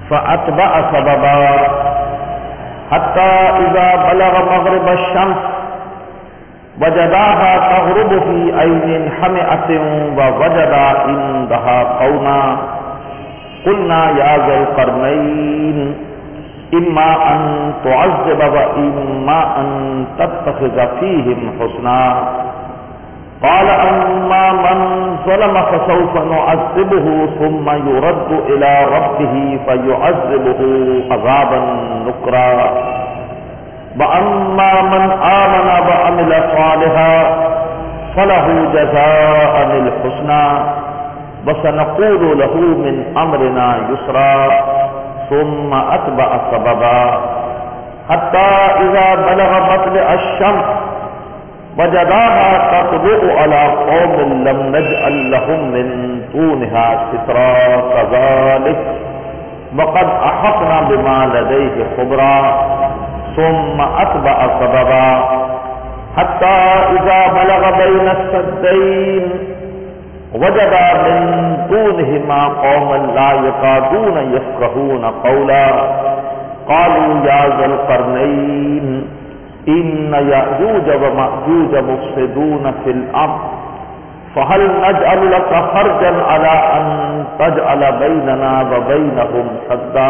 فأتبع سببا حتى إذا بلغ مغرب الشمس وجداها تغرب في عين حمئة ووجد عندها قوما قلنا يا ذا القرنين إما أن تعذب وإما أن تتخذ فيهم حسنا قال أما من ظلم فسوف نعذبه ثم يرد إلى ربه فيعذبه عذابا نكرا وأما من آمن وعمل صالحا فله جزاء الحسنى وسنقول له من أمرنا يسرا ثم أتبع سببا حتى إذا بلغ مطلع الشمس وجداها تطلع على قوم لم نجعل لهم من دونها سترا كذلك وقد أحطنا بما لديه خبرا ثم أتبع سببا حتى إذا بلغ بين السدين وجد من دونهما قوما لا يكادون يفقهون قولا قالوا يا ذا القرنين إن يأجوج ومأجوج مفسدون في الأرض فهل نجعل لك خرجا على أن تجعل بيننا وبينهم سدا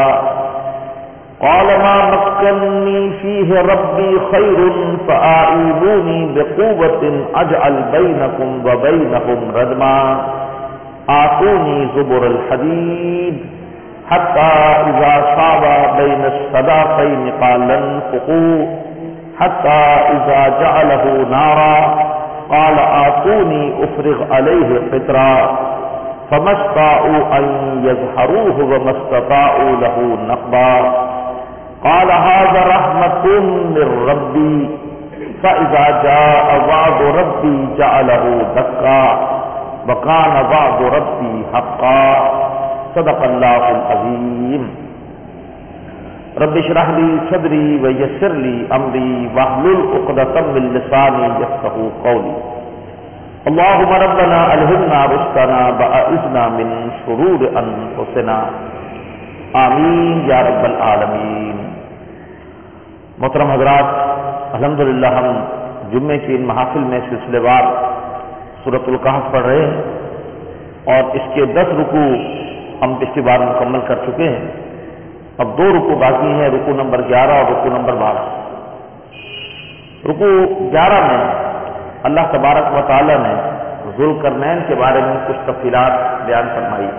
قال ما مكنني فيه ربي خير فأعينوني بقوة أجعل بينكم وبينهم ردما آتوني زبر الحديد حتى إذا صاب بين السداقين قال انفخوا حتى إذا جعله نارا قال آتوني أفرغ عليه قطرا فما استطاعوا أن يظهروه وما استطاعوا له نقبا قال هذا رحمة من ربي فإذا جاء وعد ربي جعله دكا وكان وعد ربي حقا صدق الله العظيم رب اشرح لي صدري ويسر لي أمري واحلل عقدة من لساني يفقهوا قولي اللهم ربنا ألهمنا رشدنا وأعذنا من شرور أنفسنا آمین یا رب العالمین۔ محترم حضرات، الحمدللہ ہم جمعے کی ان محافل میں سلسلے وار سورۃ الکہف پڑھ رہے ہیں اور اس کے 10 رکوع ہم پچھلی بار مکمل کر چکے ہیں۔ اب 2 رکوع باقی ہیں، رکوع نمبر 11 اور رکوع نمبر 12۔ رکوع 11 میں اللہ تبارک و تعالی نے ذوالقرنین کے بارے میں کچھ تفصیلات بیان فرمائی۔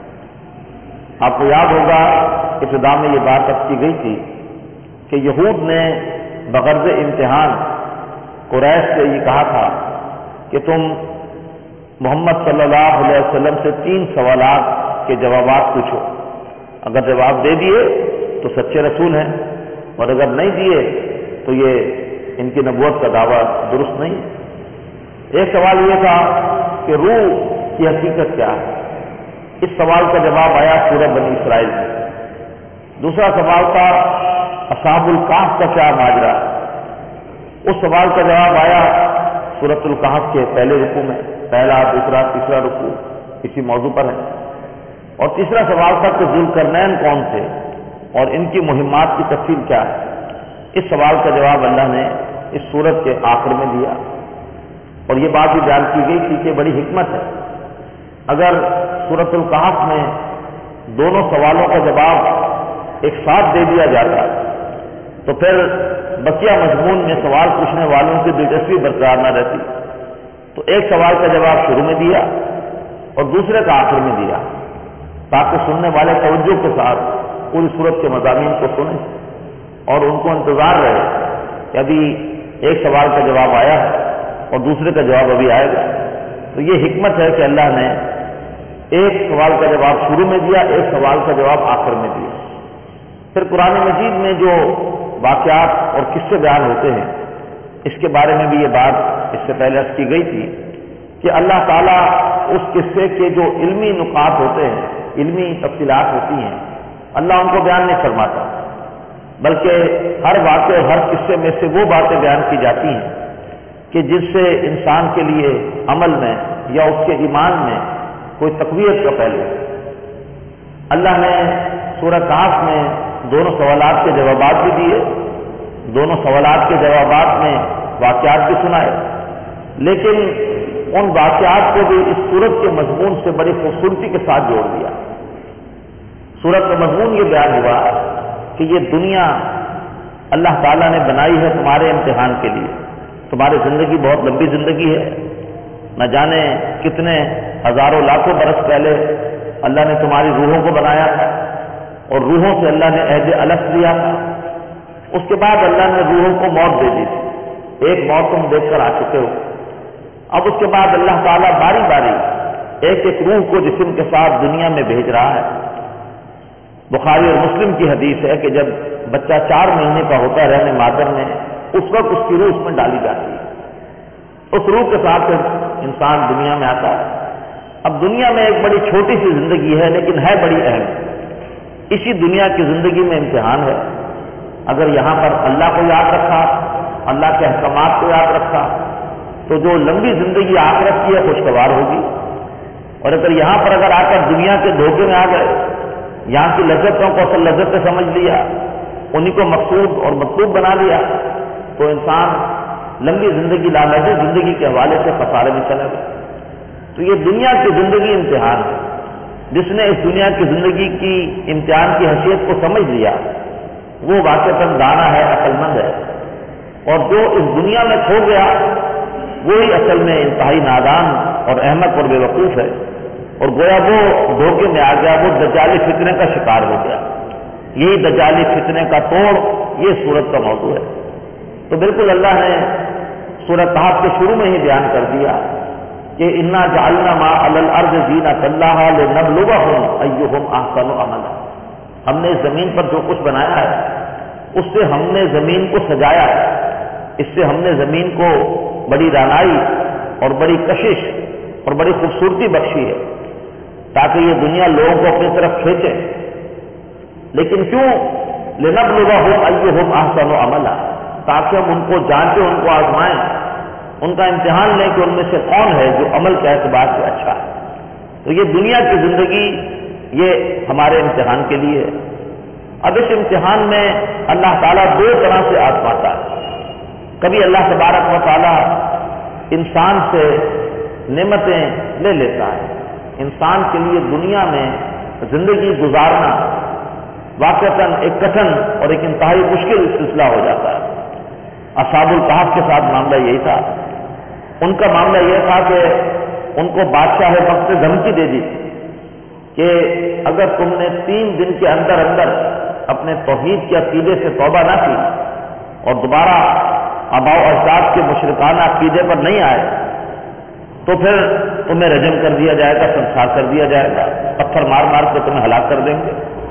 آپ کو یاد ہوگا ابتدا میں یہ بات اب کی گئی تھی کہ یہود نے بغرض امتحان قریش سے یہ کہا تھا کہ تم محمد صلی اللہ علیہ وسلم سے 3 سوالات کے جوابات پوچھو، اگر جواب دے دیے تو سچے رسول ہیں اور اگر نہیں دیے تو یہ ان کی نبوت کا دعویٰ درست نہیں۔ ایک سوال یہ تھا کہ روح کی حقیقت کیا ہے، اس سوال کا جواب آیا سورہ بنی اسرائیل میں۔ دوسرا سوال تھا اصحاب الکہف کا کیا ماجرا، اس سوال کا جواب آیا سورۃ الکہف کے پہلے رکوع میں، پہلا دوسرا تیسرا رکوع اسی موضوع پر ہے۔ اور تیسرا سوال تھا کہ ذوالقرنین کون تھے اور ان کی مہمات کی تفصیل کیا ہے، اس سوال کا جواب اللہ نے اس سورت کے آخر میں دیا۔ اور یہ بات بھی بیان کی گئی تھی کہ بڑی حکمت ہے، اگر سورۃ الکہف میں دونوں سوالوں کا جواب ایک ساتھ دے دیا جاتا تو پھر بقیہ مضمون میں سوال پوچھنے والوں کی دلچسپی برقرار نہ رہتی، تو ایک سوال کا جواب شروع میں دیا اور دوسرے کا آخر میں دیا تاکہ سننے والے توجہ کے ساتھ پوری سورت کے مضامین کو سنیں اور ان کو انتظار رہے کہ ابھی ایک سوال کا جواب آیا ہے اور دوسرے کا جواب ابھی آئے گا۔ تو یہ حکمت ہے کہ اللہ نے ایک سوال کا جواب شروع میں دیا، ایک سوال کا جواب آخر میں دیا۔ پھر قرآن مجید میں جو واقعات اور قصے بیان ہوتے ہیں اس کے بارے میں بھی یہ بات اس سے پہلے عرض کی گئی تھی کہ اللہ تعالیٰ اس قصے کے جو علمی نکات ہوتے ہیں، علمی تفصیلات ہوتی ہیں، اللہ ان کو بیان نہیں فرماتا، بلکہ ہر واقعے ہر قصے میں سے وہ باتیں بیان کی جاتی ہیں کہ جس سے انسان کے لیے عمل میں یا اس کے ایمان میں کوئی تقویت کا پہلو۔ اللہ نے سورہ کہف میں دونوں سوالات کے جوابات بھی دیے، دونوں سوالات کے جوابات میں واقعات بھی سنائے، لیکن ان واقعات کو بھی اس سورت کے مضمون سے بڑی خوبصورتی کے ساتھ جوڑ دیا۔ سورت کا مضمون یہ بیان ہوا کہ یہ دنیا اللہ تعالیٰ نے بنائی ہے تمہارے امتحان کے لیے، تمہاری زندگی بہت لمبی زندگی ہے، نہ جانے کتنے ہزاروں لاکھوں برس پہلے اللہ نے تمہاری روحوں کو بنایا تھا، اور روحوں سے اللہ نے عہد الگ لیا تھا۔ اس کے بعد اللہ نے روحوں کو موت دے دی تھی، ایک موت تم دیکھ کر آ چکے ہو۔ اب اس کے بعد اللہ تعالیٰ باری باری ایک ایک روح کو جسم کے ساتھ دنیا میں بھیج رہا ہے۔ بخاری اور مسلم کی حدیث ہے کہ جب بچہ 4 مہینے کا ہوتا ہے رحم مادر میں، اس وقت اس کی روح اس میں ڈالی جاتی ہے، اس روح کے ساتھ انسان دنیا میں آتا ہے۔ اب دنیا میں ایک بڑی چھوٹی سی زندگی ہے لیکن ہے بڑی اہم۔ اسی دنیا کی زندگی میں امتحان ہے۔ اگر یہاں پر اللہ کو یاد رکھا، اللہ کے احکامات کو یاد رکھا، تو جو لمبی زندگی آخرت کی ہے خوشگوار ہوگی، اور اگر یہاں پر اگر آ کر دنیا کے دھوکے میں آ گئے، یہاں کی لذتوں کو اصل لذت سے سمجھ لیا، انہی کو مقصود اور مطلوب بنا لیا، تو انسان لمبی زندگی لامحدود زندگی کے حوالے سے خسارے میں چلا گیا۔ تو یہ دنیا کی زندگی امتحان ہے۔ جس نے اس دنیا کی زندگی کی امتحان کی حیثیت کو سمجھ لیا وہ واقعتاً دانا ہے، عقل مند ہے، اور جو اس دنیا میں کھو گیا وہی اصل میں انتہائی نادان اور احمق اور بے وقوف ہے، اور گویا وہ دھوکے میں آ گیا، وہ دجالی فتنے کا شکار ہو گیا۔ یہی دجالی فتنے کا توڑ یہ سورت کا موضوع ہے۔ تو بالکل اللہ نے سورۃ کہف کے شروع میں ہی بیان کر دیا کہ انا جعلنا ما علی الارض زینۃ اللہ لنبلوہم ایہم احسن عملا، ہم نے اس زمین پر جو کچھ بنایا ہے اس سے ہم نے زمین کو سجایا ہے، اس سے ہم نے زمین کو بڑی رعنائی اور بڑی کشش اور بڑی خوبصورتی بخشی ہے تاکہ یہ دنیا لوگوں کو اپنی طرف کھینچے۔ لیکن کیوں؟ لنبلوہم ایہم احسن عملا، تاکہ ہم ان کو جانچیں، ان کو آزمائیں، ان کا امتحان لیں کہ ان میں سے کون ہے جو عمل کے اعتبار سے اچھا ہے۔ تو یہ دنیا کی زندگی یہ ہمارے امتحان کے لیے ہے۔ اب اس امتحان میں اللہ تعالیٰ 2 طرح سے آزماتا ہے۔ کبھی اللہ تبارک و تعالیٰ انسان سے نعمتیں لے لیتا ہے، انسان کے لیے دنیا میں زندگی گزارنا واقعتاً ایک کٹھن اور ایک انتہائی مشکل سلسلہ ہو جاتا ہے۔ اصحاب الکہف کے ساتھ معاملہ یہی تھا۔ ان کا معاملہ یہ تھا کہ ان کو بادشاہ وقت سے دھمکی دے دی کہ اگر تم نے 3 دن کے اندر اندر اپنے توحید کے عقیدے سے توبہ نہ کی اور دوبارہ آباء و اجداد کے مشرکانہ عقیدے پر نہیں آئے تو پھر تمہیں رجم کر دیا جائے گا، سنسار کر دیا جائے گا، پتھر مار مار کے تمہیں ہلاک کر دیں گے۔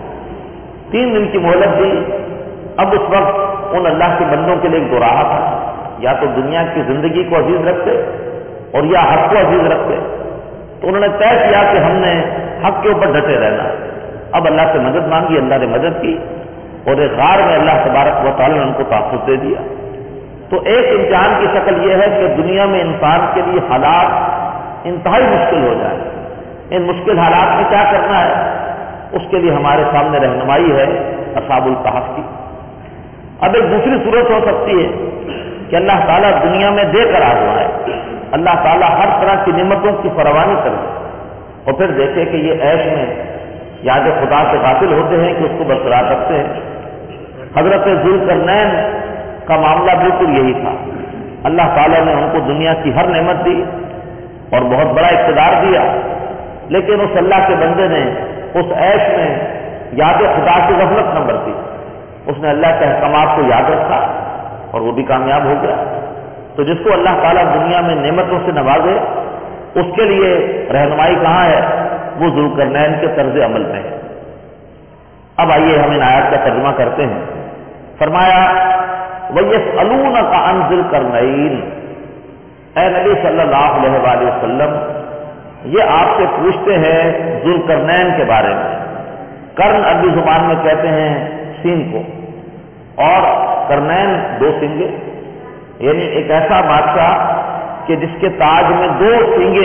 3 دن کی مہلت دی۔ اب اس وقت ان اللہ کے بندوں کے لیے ایک دو راہ تھا، یا تو دنیا کی زندگی کو عزیز رکھتے اور یا حق کو عزیز رکھتے۔ تو انہوں نے طے کیا کہ ہم نے حق کے اوپر ڈٹے رہنا۔ اب اللہ سے مدد مانگی، اللہ نے مدد کی، اور ایک غار میں اللہ تبارک و تعالیٰ نے ان کو تحفظ دے دیا۔ تو ایک امتحان کی شکل یہ ہے کہ دنیا میں انسان کے لیے حالات انتہائی مشکل ہو جائیں۔ ان مشکل حالات میں کیا کرنا ہے، اس کے لیے ہمارے سامنے رہنمائی ہے اصحاب الکہف کی۔ اب ایک دوسری صورت ہو سکتی ہے کہ اللہ تعالیٰ دنیا میں دے کر آزمائے، اللہ تعالیٰ ہر طرح کی نعمتوں کی فراوانی کرے اور پھر دیکھے کہ یہ عیش میں یاد خدا سے غافل ہوتے ہیں کہ اس کو برقرار رکھتے ہیں۔ حضرت ذوالقرنین کا معاملہ بالکل یہی تھا۔ اللہ تعالیٰ نے ان کو دنیا کی ہر نعمت دی اور بہت بڑا اقتدار دیا، لیکن اس اللہ کے بندے نے اس عیش میں یاد خدا سے غفلت نہ برتی، اس نے اللہ کے احکامات کو یاد رکھا اور وہ بھی کامیاب ہو گیا۔ تو جس کو اللہ تعالیٰ دنیا میں نعمتوں سے نوازے اس کے لیے رہنمائی کہاں ہے؟ وہ ذوالقرنین کے طرز عمل میں ہے۔ اب آئیے ہم ان آیات کا ترجمہ کرتے ہیں۔ فرمایا وَيَسْأَلُونَكَ عَنْ ذِي الْقَرْنَيْنِ، اے نبی صلی اللہ علیہ وآلہ وسلم یہ آپ سے پوچھتے ہیں ذوالقرنین کے بارے میں۔ کرن عربی زبان میں کہتے ہیں سینگ کو، اور کرنین 2 سینگیں، یعنی ایک ایسا بادشاہ کہ جس کے تاج میں 2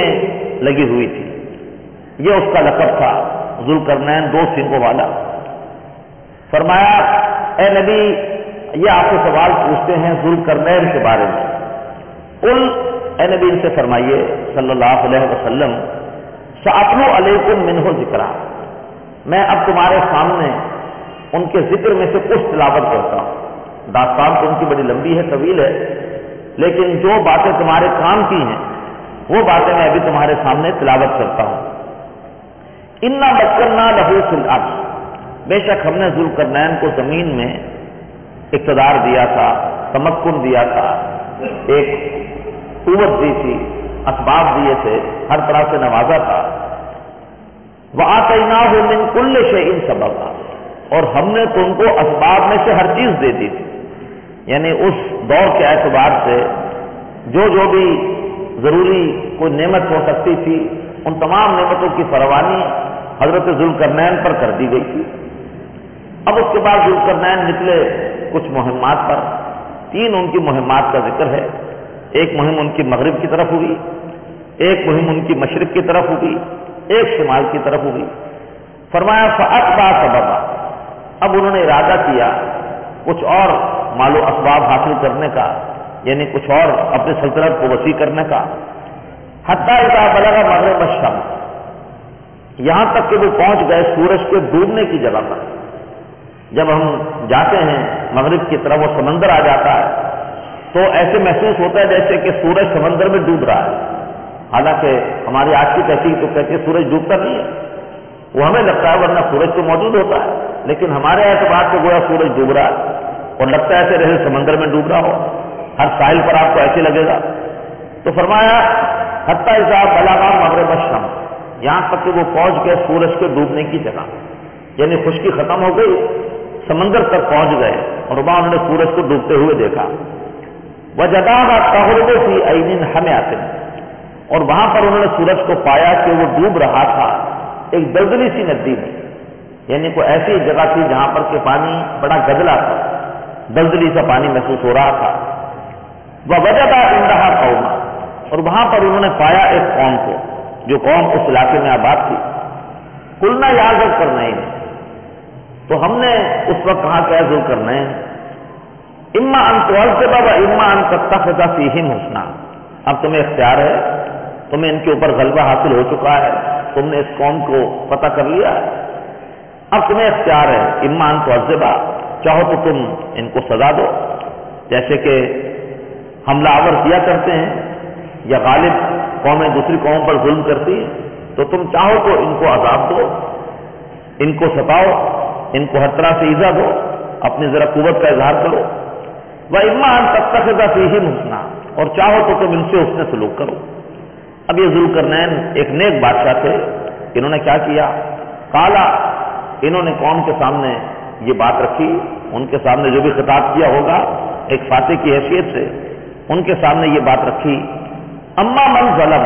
سینگیں لگی ہوئی تھی، یہ اس کا لقب تھا ذوالقرنین 2 سینگوں والا۔ فرمایا اے نبی یہ آپ سے سوال پوچھتے ہیں ذوالقرنین کے بارے میں. قل اے نبی ان سے فرمائیے صلی اللہ علیہ وسلم سأتلو علیکم منہ ذکرا، میں اب تمہارے سامنے ان کے ذکر میں سے کچھ تلاوت کرتا ہوں. داستان تو ان کی بڑی لمبی ہے، طویل ہے، لیکن جو باتیں تمہارے کام کی ہیں وہ باتیں میں ابھی تمہارے سامنے تلاوت کرتا ہوں. انا مکنا لہو فی الارض، بے شک ہم نے ذوالقرنین کو زمین میں اقتدار دیا تھا، تمکن دیا تھا، ایک قوت دی تھی، اسباب دیے تھے، ہر طرح سے نوازا تھا. وآتیناہ من کل شیء سببا، اور ہم نے تم کو اسباب میں سے ہر چیز دے دی تھی. یعنی اس دور کے اعتبار سے جو بھی ضروری کوئی نعمت ہو سکتی تھی ان تمام نعمتوں کی فراوانی حضرت ذوالقرنین پر کر دی گئی تھی. اب اس کے بعد ذوالقرنین نکلے کچھ مہمات پر. 3 ان کی مہمات کا ذکر ہے. ایک مہم ان کی مغرب کی طرف ہوئی، ایک مہم ان کی مشرق کی طرف ہوئی، ایک شمال کی طرف ہوئی. فرمایا فأتبع سببا، اب انہوں نے ارادہ کیا کچھ اور مال و اسباب حاصل کرنے کا، یعنی کچھ اور اپنی سلطنت کو وسیع کرنے کا. حتی اذا بلغ مغرب الشمس، یہاں تک کہ وہ پہنچ گئے سورج کے ڈوبنے کی جگہ پر. جب ہم جاتے ہیں مغرب کی طرف وہ سمندر آ جاتا ہے تو ایسے محسوس ہوتا ہے جیسے کہ سورج سمندر میں ڈوب رہا ہے. حالانکہ ہماری آج کی تحقیق تو کہتی ہے سورج ڈوبتا نہیں ہے، وہ ہمیں لگتا ہے ورنہ سورج تو موجود ہوتا ہے، لیکن ہمارے اعتبار سے گویا سورج ڈوب رہا ہے اور لگتا ہے ایسے رہے سمندر میں ڈوب رہا ہو. ہر ساحل پر آپ کو ایسے لگے گا. تو فرمایا حتی اذا بلغ مغرب الشمس، یہاں تک کہ وہ پہنچ گئے سورج کے ڈوبنے کی جگہ، یعنی خشکی ختم ہو گئی، سمندر تک پہنچ گئے اور وہاں انہوں نے سورج کو ڈوبتے ہوئے دیکھا. وجداها تغرب فی عین حمیۃ، اور وہاں پر انہوں نے سورج کو پایا کہ وہ ڈوب رہا تھا ایک دلدلی سی ندی میں، یعنی کوئی ایسی جگہ تھی جہاں پر کہ پانی بڑا گدلا تھا، دلدلی سا پانی محسوس ہو رہا تھا. ووجد عندها قوما، اور وہاں پر انہوں نے پایا ایک قوم کو جو قوم اس علاقے میں آباد تھی. قلنا یا ذوالقرنین، تو ہم نے اس وقت کہا کہ ذوالقرنین اما ان تعذب و اما ان تتخذ فیہم حسنا، اب تمہیں اختیار ہے، تمہیں ان کے اوپر غلبہ حاصل ہو چکا ہے، تم نے اس قوم کو فتح کر لیا ہے، اب تمہیں اختیار ہے اما ان تعذب، چاہو تو تم ان کو سزا دو جیسے کہ حملہ آور کیا کرتے ہیں، یا غالب قومیں دوسری قوم پر ظلم کرتی ہیں تو تم چاہو تو ان کو عذاب دو، ان کو ستاؤ، ان کو ہر طرح سے ایذا دو، اپنی ذرا قوت کا اظہار کرو. وَإِمَّا أَن تَتَّخِذَ فِيهِمْ حُسْنًا، اور چاہو تو تم ان سے حسن سلوک کرو. اب یہ ذوالقرنین ایک نیک بادشاہ تھے. انہوں نے کیا کیا؟ قالا، انہوں نے قوم کے سامنے یہ بات رکھی، ان کے سامنے جو بھی خطاب کیا ہوگا ایک فاتح کی حیثیت سے ان کے سامنے یہ بات رکھی. اما من ظلم،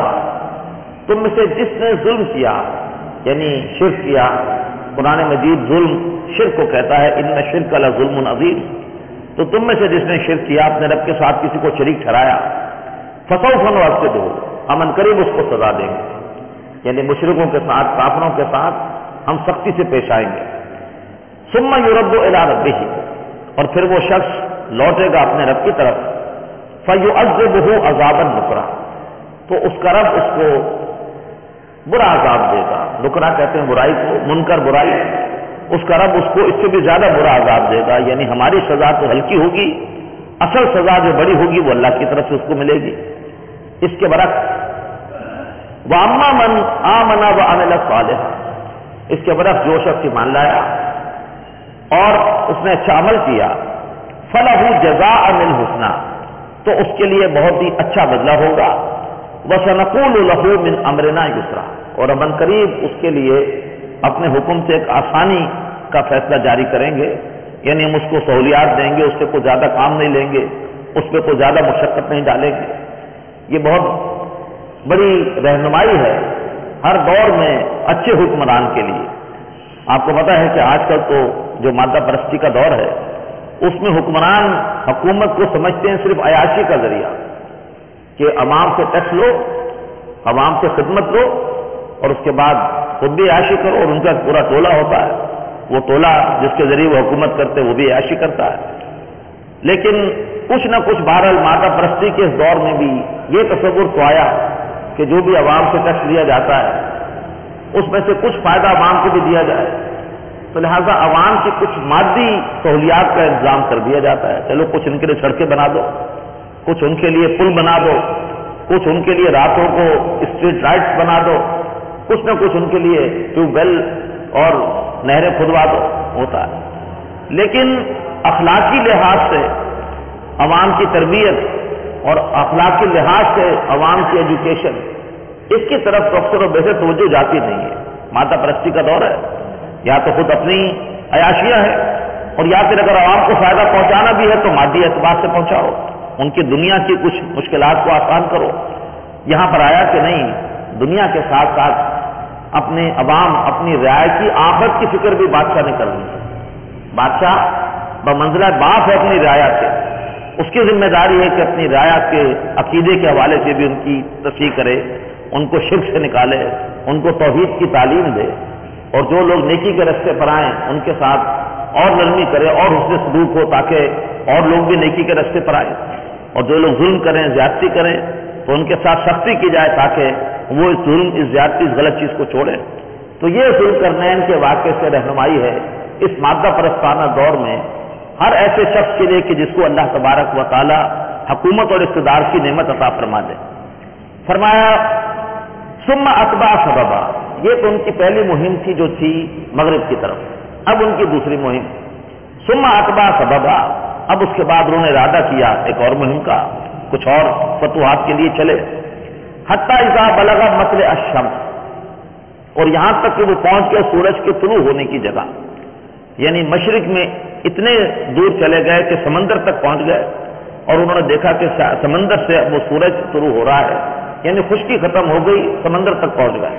تم میں سے جس نے ظلم کیا، یعنی شرک کیا. قرآن مجید ظلم شرک کو کہتا ہے، ان شرک لظلم عظیم. تو تم میں سے جس نے شرک کیا، اپنے رب کے ساتھ کسی کو شریک ٹھہرایا، فسوف نعذبہ، امن قریب اس کو سزا دیں گے. یعنی مشرکوں کے ساتھ، کافروں کے ساتھ ہم سختی سے پیش آئیں گے. ثم یرد الی ربہ، اور پھر وہ شخص لوٹے گا اپنے رب کی طرف. فیعذبہ عذابا نکرا، تو اس کا رب اس کو برا عذاب دے گا. نکرا کہتے ہیں برائی کو، منکر برائی. اس کا رب اس کو اس سے بھی زیادہ برا عذاب دے گا. یعنی ہماری سزا تو ہلکی ہوگی، اصل سزا جو بڑی ہوگی وہ اللہ کی طرف سے اس کو ملے گی. اس کے برعکس وَأَمَّا مَنْ آمَنَ وَعَمِلَ صَالِحًا، اس کے برعکس جو شخص ایمان لایا اور اس نے اچھا عمل کیا، فَلَهُ جَزَاءً الْحُسْنَى، تو اس کے لیے بہت ہی اچھا بدلہ ہوگا. وَسَنَقُولُ لَهُ مِنْ أَمْرِنَا يُسْرًا، اور ابن قریب اس کے لیے اپنے حکم سے ایک آسانی کا فیصلہ جاری کریں گے. یعنی ہم اس کو سہولیات دیں گے، اس سے کوئی زیادہ کام نہیں لیں گے، اس پہ کوئی زیادہ مشقت نہیں ڈالیں گے. یہ بہت بڑی رہنمائی ہے ہر دور میں اچھے حکمران کے لیے. آپ کو پتا ہے کہ آج کل تو جو مادہ پرستی کا دور ہے اس میں حکمران حکومت کو سمجھتے ہیں صرف عیاشی کا ذریعہ، کہ عوام سے ٹیکس لو، عوام سے خدمت لو اور اس کے بعد خود بھی عیاشی کرو، اور ان کا پورا ٹولہ ہوتا ہے. وہ تولا جس کے ذریعے وہ حکومت کرتے وہ بھی عیاشی کرتا ہے. لیکن کچھ نہ کچھ بہرحال مادہ پرستی کے اس دور میں بھی یہ تصور تو آیا کہ جو بھی عوام سے ٹیکس لیا جاتا ہے اس میں سے کچھ فائدہ عوام کو بھی دیا جائے. تو لہٰذا عوام کی کچھ مادی سہولیات کا انتظام کر دیا جاتا ہے. چلو کچھ ان کے لیے سڑکیں بنا دو, کچھ ان کے لیے پل بنا دو, کچھ ان کے لیے راتوں کو اسٹریٹ لائٹس بنا دو, کچھ نہ کچھ ان کے لیے ٹیوب ویل اور نہریں کھدوا دو, ہوتا ہے. لیکن اخلاقی لحاظ سے عوام کی تربیت اور اخلاقی لحاظ سے عوام کی ایجوکیشن, اس کی طرف تو اکثر و بیشتر توجہ جاتی نہیں ہے. مادہ پرستی کا دور ہے, یا تو خود اپنی عیاشیاں ہے اور یا پھر اگر عوام کو فائدہ پہنچانا بھی ہے تو مادی اعتبار سے پہنچاؤ, ان کی دنیا کی کچھ مشکلات کو آسان کرو. یہاں پر آیا کہ نہیں, دنیا کے ساتھ ساتھ اپنے عوام, اپنی رعایا کی آخرت کی فکر بھی بادشاہ نے کرنی ہے. بادشاہ بمنزلہ باپ ہے اپنی رعایا سے, اس کی ذمہ داری ہے کہ اپنی رعایا کے عقیدے کے حوالے سے بھی ان کی تصحیح کرے, ان کو شرک سے نکالے, ان کو توحید کی تعلیم دے, اور جو لوگ نیکی کے راستے پر آئیں ان کے ساتھ اور نرمی کرے اور حسن سلوک ہو تاکہ اور لوگ بھی نیکی کے راستے پر آئیں, اور جو لوگ ظلم کریں, زیادتی کریں تو ان کے ساتھ سختی کی جائے تاکہ وہ اس ظلم, اس زیادتی, اس غلط چیز کو چھوڑیں. تو یہ ذوالقرنین کے واقعے سے رہنمائی ہے اس مادہ پرستانہ دور میں ہر ایسے شخص کے لیے کہ جس کو اللہ تبارک و تعالی حکومت اور اقتدار کی نعمت عطا فرما دے. فرمایا ثم اتبع سببا, یہ تو ان کی پہلی مہم تھی جو تھی مغرب کی طرف. اب ان کی دوسری مہم ثم اتبع سببا, اب اس کے بعد انہوں نے ارادہ کیا ایک اور مہم کا, کچھ اور فتوحات کے لیے چلے. حتی اذا بلغ مطلع الشمس, اور یہاں تک کہ وہ پہنچ گئے سورج کے طلوع ہونے کی جگہ, یعنی مشرق میں اتنے دور چلے گئے کہ سمندر تک پہنچ گئے, اور انہوں نے دیکھا کہ سمندر سے وہ سورج طلوع ہو رہا ہے, یعنی خشکی ختم ہو گئی, سمندر تک پہنچ گئے.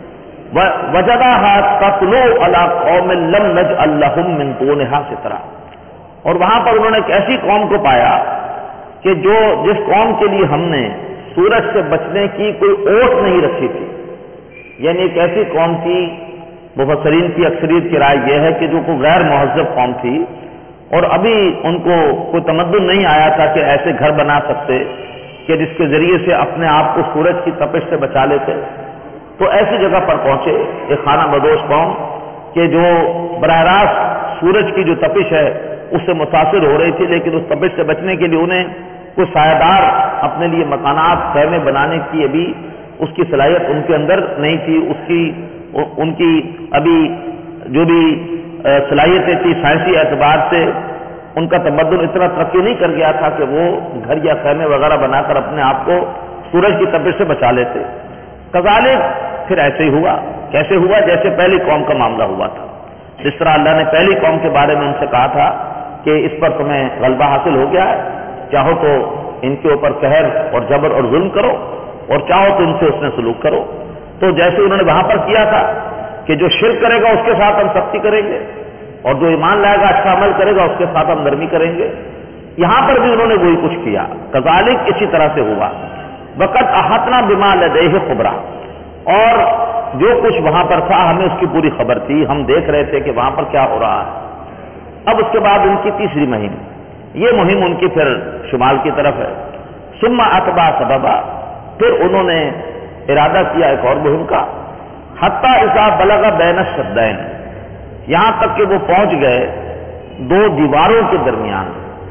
وجدها تطلع على قوم لم نجعل لهم من دونها سترا, اور وہاں پر انہوں نے ایک ایسی قوم کو پایا کہ جو جس قوم کے لیے ہم نے سورج سے بچنے کی کوئی اوٹ نہیں رکھی تھی. یعنی ایک ایسی قوم تھی, مفسرین کی اکثریت کی رائے یہ ہے کہ جو کوئی غیر مہذب قوم تھی اور ابھی ان کو کوئی تمدن نہیں آیا تھا کہ ایسے گھر بنا سکتے کہ جس کے ذریعے سے اپنے آپ کو سورج کی تپش سے بچا لیتے. تو ایسی جگہ پر پہنچے ایک خانہ بدوش قوم کہ جو براہ راست سورج کی جو تپش ہے اس سے متاثر ہو رہی تھی, لیکن اس تپش سے بچنے کے لیے انہیں کوئی سایہ دار اپنے لیے مکانات, خیمے بنانے کی ابھی اس کی صلاحیت ان کے اندر نہیں تھی. ان کی ابھی جو بھی صلاحیتیں تھی سائنسی اعتبار سے ان کا تمدن اتنا ترقی نہیں کر گیا تھا کہ وہ گھر یا خیمے وغیرہ بنا کر اپنے آپ کو سورج کی تپش سے بچا لیتے. کذالک, پھر ایسے ہی ہوا. کیسے ہوا؟ جیسے پہلی قوم کا معاملہ ہوا تھا. جس طرح اللہ نے پہلی قوم کے بارے میں ان سے کہا تھا کہ اس پر تمہیں غلبہ حاصل ہو گیا ہے, چاہو تو ان کے اوپر قہر اور جبر اور ظلم کرو, اور چاہو تو ان سے حسن سلوک کرو. تو جیسے انہوں نے وہاں پر کیا تھا کہ جو شرک کرے گا اس کے ساتھ ہم سختی کریں گے, اور جو ایمان لائے گا اچھا عمل کرے گا اس کے ساتھ ہم نرمی کریں گے, یہاں پر بھی انہوں نے وہی کچھ کیا. کذالک, اسی طرح سے ہوا. وقت احاطنا بما لدیہ خبرا, اور جو کچھ وہاں پر تھا ہمیں اس کی پوری خبر تھی, ہم دیکھ رہے تھے کہ وہاں پر کیا ہو رہا ہے. اب اس کے بعد ان کی تیسری مہم, یہ مہم ان کی پھر شمال کی طرف ہے. ثم اتبع سببا, پھر انہوں نے ارادہ کیا ایک اور مہم کا. حتی اذا بلغ بین السدین, یہاں تک کہ وہ پہنچ گئے دو دیواروں کے درمیان,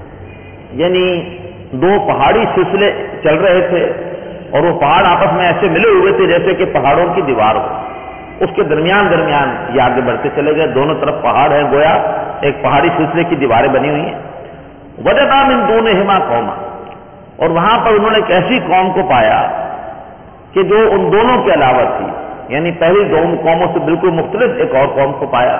یعنی دو پہاڑی سلسلے چل رہے تھے اور وہ پہاڑ آپس میں ایسے ملے ہوئے تھے جیسے کہ پہاڑوں کی دیوار ہو. اس کے درمیان یہ آگے بڑھتے چلے گئے. دونوں طرف پہاڑ ہیں, گویا ایک پہاڑی سلسلے کی دیواریں بنی ہوئی ہیں. وجدا من دونہما قوما, اور وہاں پر انہوں نے ایک ایسی قوم کو پایا کہ جو ان دونوں کے علاوہ تھی, یعنی پہلی دو قوموں سے بالکل مختلف ایک اور قوم کو پایا.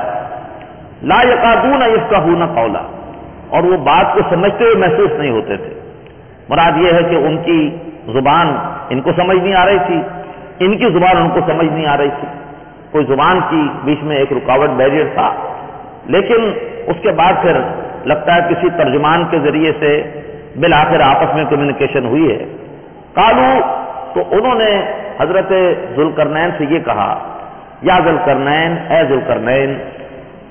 لا یکادون یفقہون قولا, اور وہ بات کو سمجھتے ہوئے محسوس نہیں ہوتے تھے. مراد یہ ہے کہ ان کی زبان ان کو سمجھ نہیں آ رہی تھی, ان کی زبان ان کو سمجھ نہیں آ رہی تھی. کوئی زبان کی بیچ میں ایک رکاوٹ, بیریئر تھا. لیکن اس کے بعد پھر لگتا ہے کسی ترجمان کے ذریعے سے بالآخر آپس میں کمیونیکیشن ہوئی ہے. قالو, تو انہوں نے حضرت ذوالقرنین سے یہ کہا, یا ذوالقرنین, اے ذوالقرنین,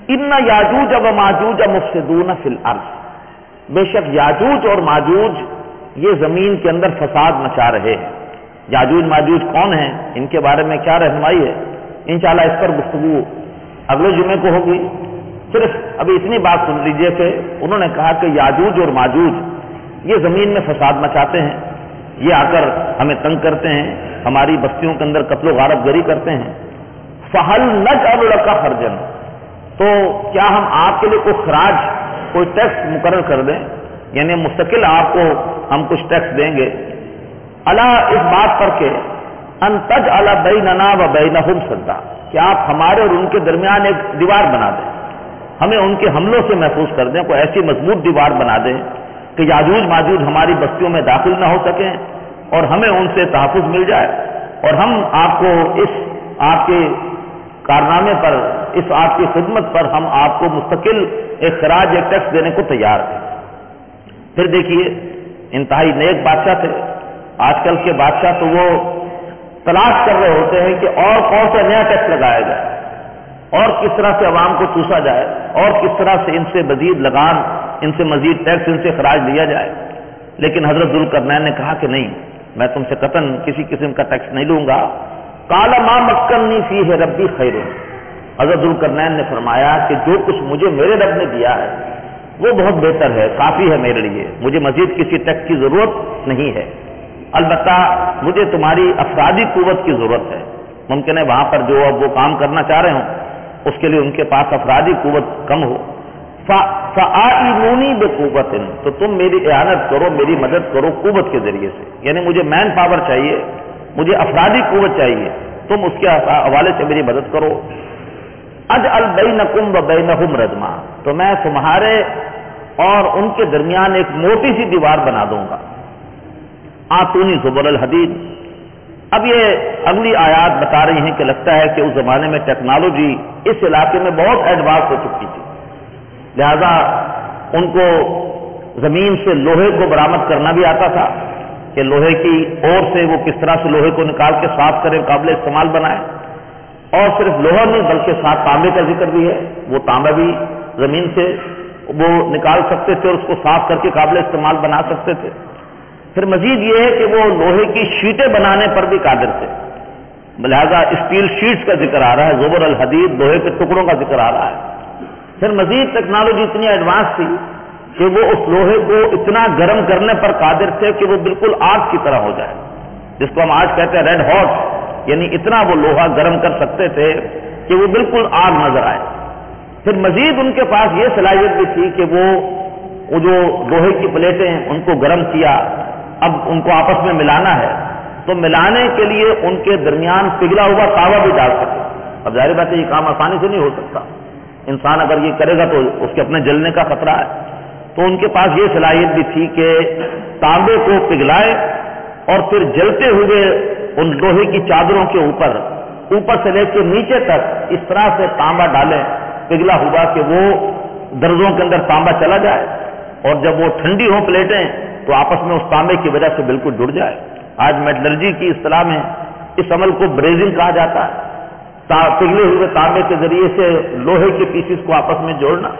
ان یاجوج و ماجوج مفسدون فی الارض، بے شک یاجوج اور ماجوج یہ زمین کے اندر فساد مچا رہے ہیں۔ یاجوج ماجوج کون ہیں، ان کے بارے میں کیا رہنمائی ہے، انشاءاللہ اس پر گفتگو اگلے جمعے کو ہوگی۔ صرف ابھی اتنی بات سن لیجئے کہ انہوں نے کہا کہ یاجوج اور ماجوج یہ زمین میں فساد مچاتے ہیں، یہ آ کر ہمیں تنگ کرتے ہیں، ہماری بستیوں کے اندر قتل و غارت گری کرتے ہیں۔ فَهَلْ نَجْعَلُ لَكَ خَرْجًا، تو کیا ہم آپ کے لیے کوئی خراج، کوئی ٹیکس مقرر کر دیں، یعنی مستقل آپ کو ہم کچھ ٹیکس دیں گے، الا اس بات پر کہ ان تجعل بیننا و بینہم سدا، کہ آپ ہمارے اور ان کے درمیان ایک دیوار بنا دیں، ہمیں ان کے حملوں سے محفوظ کر دیں، کوئی ایسی مضبوط دیوار بنا دیں کہ یاجوج ماجوج ہماری بستیوں میں داخل نہ ہو سکیں اور ہمیں ان سے تحفظ مل جائے، اور ہم آپ کو اس آپ کے کارنامے پر، اس آپ کی خدمت پر ہم آپ کو مستقل ایک خراج، ایک ٹیکس دینے کو تیار ہیں۔ پھر دیکھیے انتہائی نیک بادشاہ تھے۔ آج کل کے بادشاہ تو وہ تلاش کر رہے ہوتے ہیں کہ اور کون سا نیا ٹیکس لگایا جائے، اور کس طرح سے عوام کو چوسا جائے، اور کس طرح سے ان سے مزید لگان، ان سے مزید ٹیکس، ان سے خراج لیا جائے۔ لیکن حضرت ذوالقرنین نے کہا کہ نہیں، میں تم سے قطعاً کسی قسم کا ٹیکس نہیں لوں گا۔ قال ما مکنی فیہ ربی خیر، حضرت ذوالقرنین نے فرمایا کہ جو کچھ مجھے میرے رب نے دیا ہے وہ بہت بہتر ہے، کافی ہے میرے لیے، مجھے مزید کسی ٹیکس کی ضرورت نہیں ہے۔ البتہ مجھے تمہاری افرادی قوت کی ضرورت ہے، ممکن ہے وہاں پر جو اب وہ کام کرنا چاہ رہے ہوں اس کے لیے ان کے پاس افرادی قوت کم ہو۔ فَأَعِنُونِي بِقُوَّةٍ، تو تم میری اعانت کرو، میری مدد کرو قوت کے ذریعے سے، یعنی مجھے مین پاور چاہیے، مجھے افرادی قوت چاہیے، تم اس کے حوالے سے میری مدد کرو۔ اجعل بینکم و بینہم ردما، تو میں تمہارے اور ان کے درمیان ایک موٹی سی دیوار بنا دوں گا۔ آتونی زبر الحدید، اب یہ اگلی آیات بتا رہی ہیں کہ لگتا ہے کہ اس زمانے میں ٹیکنالوجی اس علاقے میں بہت ایڈوانس ہو چکی تھی، لہذا ان کو زمین سے لوہے کو برآمد کرنا بھی آتا تھا کہ لوہے کی اور سے وہ کس طرح سے لوہے کو نکال کے صاف کریں، قابل استعمال بنائیں، اور صرف لوہا نہیں بلکہ ساتھ تانبے کا ذکر بھی ہے، وہ تانبا بھی زمین سے وہ نکال سکتے تھے اور اس کو صاف کر کے قابل استعمال بنا سکتے تھے۔ پھر مزید یہ ہے کہ وہ لوہے کی شیٹیں بنانے پر بھی قادر تھے، لہذا اسٹیل شیٹس کا ذکر آ رہا ہے، زبر الحدید، لوہے کے ٹکڑوں کا ذکر آ رہا ہے۔ پھر مزید ٹیکنالوجی اتنی ایڈوانس تھی کہ وہ اس لوہے کو اتنا گرم کرنے پر قادر تھے کہ وہ بالکل آگ کی طرح ہو جائے، جس کو ہم آج کہتے ہیں ریڈ ہاٹ، یعنی اتنا وہ لوہا گرم کر سکتے تھے کہ وہ بالکل آگ نظر آئے۔ پھر مزید ان کے پاس یہ صلاحیت بھی تھی کہ وہ جو لوہے کی پلیٹیں ان کو گرم کیا، اب ان کو آپس میں ملانا ہے، تو ملانے کے لیے ان کے درمیان پگھلا ہوا تاوا بھی ڈال سکے۔ اب ظاہر بات ہے یہ کام آسانی سے نہیں ہو سکتا، انسان اگر یہ کرے گا تو اس کے اپنے جلنے کا خطرہ ہے، تو ان کے پاس یہ صلاحیت بھی تھی کہ تانبے کو پگھلائے اور پھر جلتے ہوئے ان لوہے کی چادروں کے اوپر سے لے کے نیچے تک اس طرح سے تانبا ڈالیں پگھلا ہوا کہ وہ درزوں کے اندر تانبا چلا جائے، اور جب وہ ٹھنڈی ہوں پلیٹیں تو آپس میں اس تانبے کی وجہ سے بالکل جڑ جائے۔ آج میٹلرجی کی اصطلاح میں اس عمل کو بریزنگ کہا جاتا ہے، پگھلے ہوئے تانبے کے ذریعے سے لوہے کے پیسز کو آپس میں جوڑنا۔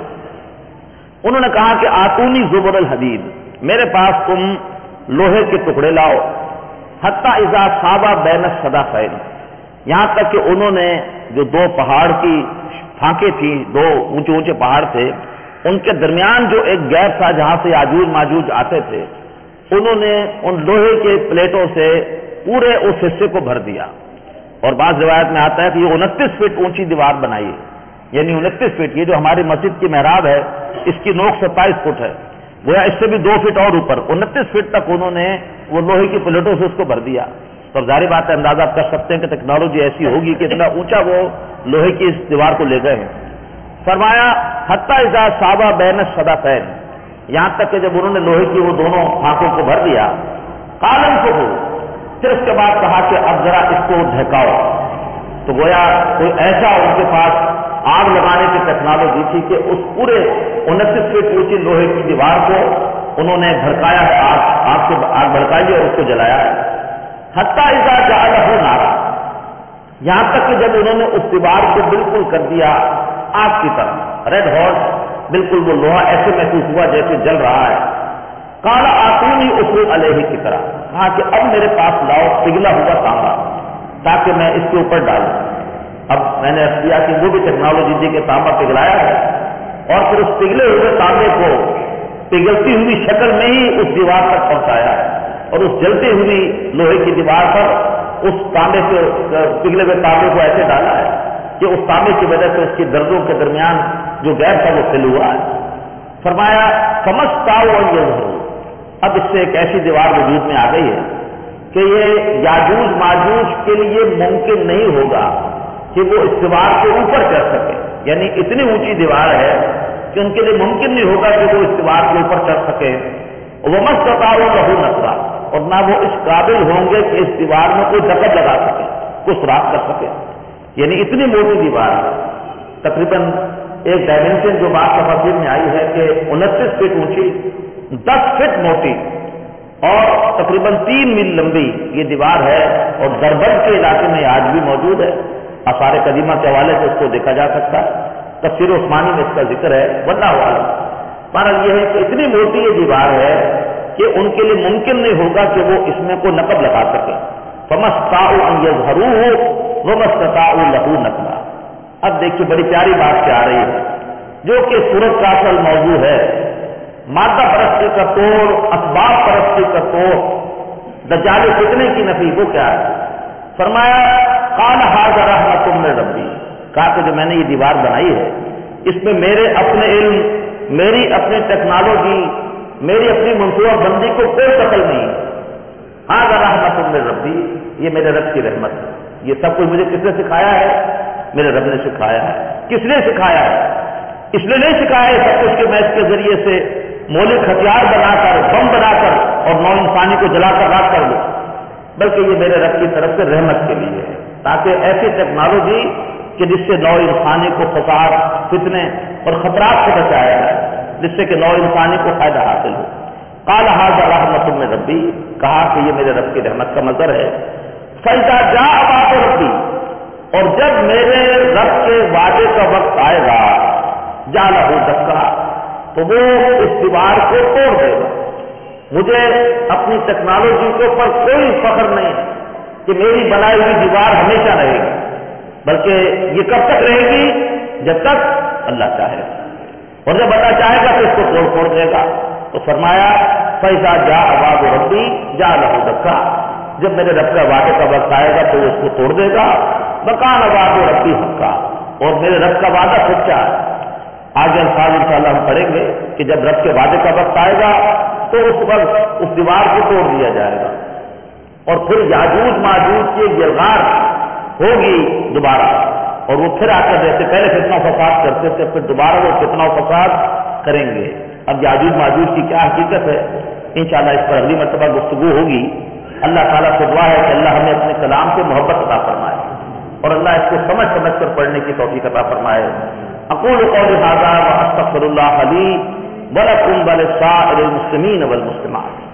انہوں نے کہا کہ آتونی زبر الحدید، میرے پاس تم لوہے کے ٹکڑے لاؤ، حتی اذا صابا بین الصدفین، یہاں تک کہ انہوں نے جو دو پہاڑ کی پھانکیں تھیں، دو اونچے اونچے پہاڑ تھے، ان کے درمیان جو ایک گیپ تھا جہاں سے یاجوج ماجوج آتے تھے، انہوں نے ان لوہے کے پلیٹوں سے پورے اس حصے کو بھر دیا، اور بعض روایت میں آتا ہے کہ یہ 29 فٹ اونچی دیوار بنائی ہے، یعنی 29 فٹ، یہ جو ہماری مسجد کی محراب ہے اس کی نوک 27 فٹ ہے، گویا اس سے بھی 2 فٹ اور اوپر 29 فٹ تک انہوں نے وہ لوہے کی پلیٹوں سے اس کو بھر دیا۔ تو ظاہر بات ہے، اندازہ آپ کر سکتے ہیں کہ ٹیکنالوجی ایسی ہوگی کہ اتنا اونچا وہ لوہے کی اس دیوار کو لے گئے ہیں۔ فرمایا حتی اذا صابا بین الصدفین، یہاں تک کہ جب انہوں نے لوہے کی وہ دونوں پھانکوں کو بھر دیا، قال انفخوا، پھر اس کے بعد کہا کہ اب ذرا اس کو دھکاؤ، تو گویا کوئی ایسا ان کے پاس آگ لگانے کی ٹیکنالوجی تھی کہ اس پورے 29 فٹ اونچی لوہے کی دیوار کو انہوں نے بھڑکایا ہے، آگ بھڑکائی اور اس کو جلایا ہے۔ حتی اذا جعلہ نارا، یہاں تک کہ جب انہوں نے اس دیوار کو بالکل کر دیا آگ کی طرح، ریڈ ہاٹ، بالکل وہ لوہا ایسے محسوس ہوا جیسے جل رہا ہے۔ قال آتونی افرغ علیہ کی طرح، کہا کہ اب میرے پاس لاؤ پگھلا ہوا تانبا تاکہ میں اس کے اوپر ڈالوں۔ اب میں نے عرض کیا کہ وہ بھی ٹیکنالوجی دی کہ تانبا پگھلایا ہے اور پھر اس پگھلے ہوئے تانبے کو پگھلتی ہوئی شکل میں ہی اس دیوار تک پہنچایا ہے اور اس جلتی ہوئی لوہے کی دیوار پر اس تانبے سے پگھلے ہوئے تانبے کو ایسے ڈالا ہے کہ اس تانبے کی وجہ سے اس کی دردوں کے درمیان جو گیپ تھا وہ فل ہوا ہے۔ فرمایا سمجھتاؤ اور یہ اب اس سے ایک ایسی دیوار وجود میں آ گئی ہے کہ یہ یاجوج ماجوج کے لیے ممکن نہیں ہوگا کہ وہ اس دیوار کے اوپر چڑھ سکے، یعنی اتنی اونچی دیوار ہے کہ ان کے لیے ممکن نہیں ہوگا کہ وہ اس دیوار کے اوپر چڑھ سکے۔ وَمَسْتَطَاعُوا لَهُ نَصْرًا، اور نہ وہ اس قابل ہوں گے کہ اس دیوار میں کوئی دخل لگا سکے، کوئی سوراخ کر سکے، یعنی اتنی موٹی دیوار ہے۔ تقریباً ایک ڈائمنشن جو بات تفسیر میں آئی ہے کہ 29 فٹ اونچی، 10 فٹ موٹی اور تقریباً 3 میل لمبی یہ دیوار ہے، اور دربند کے علاقے میں آج بھی موجود ہے۔ آثار قدیمہ کے حوالے سے اس کو دیکھا جا سکتا ہے، تفسیر عثمانی میں اس کا ذکر ہے، واللہ اعلم۔ معنی یہ ہے کہ اتنی موٹی یہ دیوار ہے کہ ان کے لیے ممکن نہیں ہوگا کہ وہ اس میں کوئی نقب لگا سکے۔ فَمَسْتَطَاعُوا أَن يَظْهَرُوهُ وَمَا اسْتَطَاعُوا لَهُ نَقْبًا۔ اب دیکھیے بڑی پیاری بات کیا آ رہی ہے، جو کہ سورت کا اصل موضوع ہے، مادہ پرستی کا توڑ، اسباب پرستی کا توڑ، دجال فتنے کی نفی، وہ کیا ہے؟ فرمایا قال ھذا رحمۃ من ربی، کہا کہ جو میں نے یہ دیوار بنائی ہے اس میں میرے اپنے علم، میری اپنی ٹیکنالوجی، میری اپنی منصوبہ بندی کو کوئی دخل نہیں ہے۔ ھذا رحمۃ من ربی، یہ میرے رب کی رحمت ہے۔ یہ سب کچھ مجھے کس نے سکھایا ہے؟ میرے رب نے سکھایا ہے۔ کس نے سکھایا ہے؟ اس لیے نہیں سکھایا ہے سب کچھ کہ میں اس کے ذریعے سے مولک ہتھیار بنا کر، بم بنا کر اور نو انسانی کو جلا کر راک کر دوں، بلکہ یہ میرے رب کی طرف سے رحمت کے لیے ہے، تاکہ ایسی ٹیکنالوجی کہ جس سے نو انسانی کو فساد، فتنے اور خطرات سے بچایا جائے، جس سے کہ نو انسانی کو فائدہ حاصل ہو۔ قال ھذا رحمۃ من ربی، کہا کہ یہ میرے رب کی رحمت کا مظہر ہے۔ فَإِذَا جَاءَ وَعْدُ رَبِّي، اور جب میرے رب کے وعدے کا وقت آئے گا، جعلہ دکا، تو وہ اس دیوار کو توڑ دے گا۔ مجھے اپنی ٹیکنالوجی کے اوپر کوئی فخر نہیں کہ میری بنائی ہوئی دیوار ہمیشہ رہے گی، بلکہ یہ کب تک رہے گی؟ جب تک اللہ چاہے گا، اور جب اللہ چاہے گا تو اس کو توڑ پھوڑ دے گا۔ تو فرمایا فَإِذَا جَاءَ وَعْدُ رَبِّي جَعَلَهُ دَكًّا، جب میرے رب کا وعدے کا وقت آئے گا تو وہ اس کو توڑ دے گا۔ وَكَانَ وَعْدُ رَبِّي حَقًّا، اور میرے رب کا وعدہ سچا ہے۔ آگے الفاظ انشاءاللہ ہم پڑھیں گے کہ جب رب کے وعدے کا وقت آئے گا تو اس وقت اس دیوار کو توڑ دیا جائے گا، اور پھر یاجوج ماجوج کی گرغار ہوگی دوبارہ، اور وہ پھر آ کر جیسے پہلے فتنہ و فساد کرتے تھے پھر دوبارہ وہ فتنہ و فساد کریں گے۔ اب یاجوج ماجوج کی کیا حقیقت ہے انشاءاللہ اس پر اگلی مرتبہ گفتگو ہوگی۔ اللہ تعالیٰ سے دعا ہے کہ اللہ ہمیں اپنے کلام سے محبت عطا فرمائے اور اللہ اس کو سمجھ سمجھ کر پڑھنے کی توفیق عطا فرمائے۔ اقول قولی ھذا واستغفر اللہ لی ولکم ولسائر المسلمین والمسلمات۔